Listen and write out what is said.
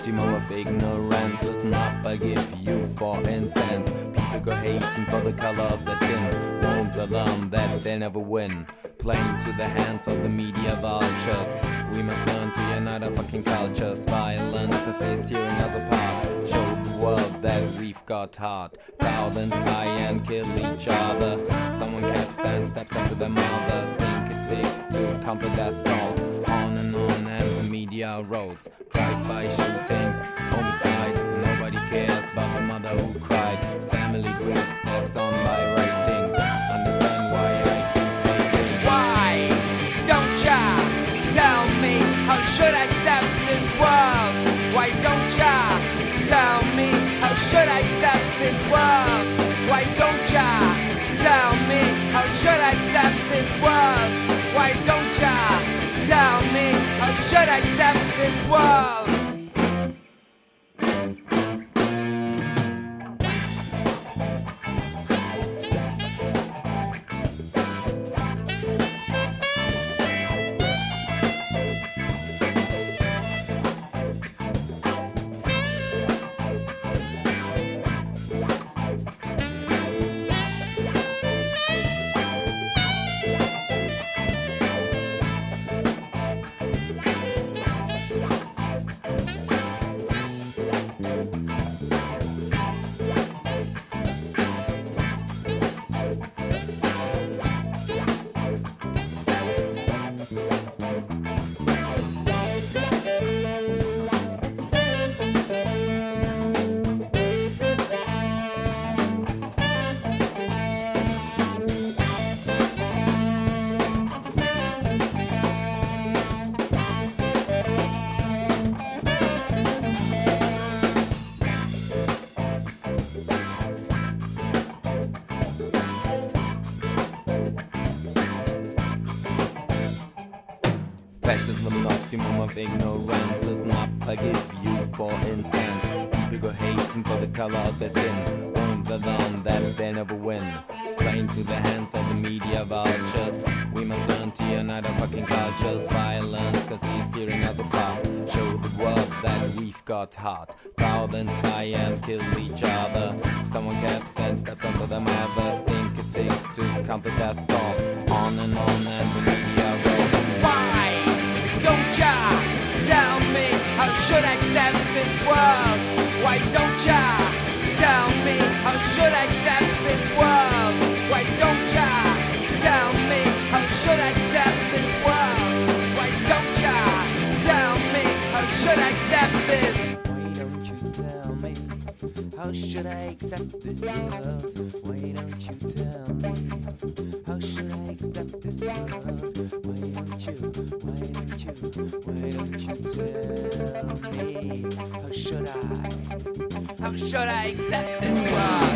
optimum of ignorance. Listen up, I give you for instance. People go hating for the color of their skin. Won't alarm that they'll never win. Playing to the hands of the media vultures. We must learn to unite our fucking cultures. Violence, cause it's tearing us apart. Show the world that we've got heart. Thousands die and kill each other. Someone caps and steps up to their mother. Think it's sick to count the death toll. On and the media roads. Drive-by shootings, homicide. Nobody cares about the mother who cried. Family grief steps on by rating. Understand why I keep waiting. Why don't ya tell me how should I accept this world? Why don't ya tell me how should I accept this world? Why don't ya tell me how should I accept this world? Why don't ya tell me how should I accept this world? Fascism, optimum of ignorance. Listen up, I give you for instance. People go hating for the color of their skin. Won't learn that they'll never win. Playing to the hands of the media vultures. We must learn to unite our fucking cultures. Violence, cause he's tearing us apart. Show the world that we've got heart. Thousands die and kill each other. Someone caps and steps onto their mother. Think it's safe to count the death toll. On and the media road. Why don't ya tell me how should I accept this world? Why don't ya tell me how should I accept this world? Why don't ya tell me how should I accept this world? Why don't ya tell me how should I accept this? Why don't you tell me how should I accept this world? Why don't you tell me how should I accept this world? Why don't you tell me how should I accept this world?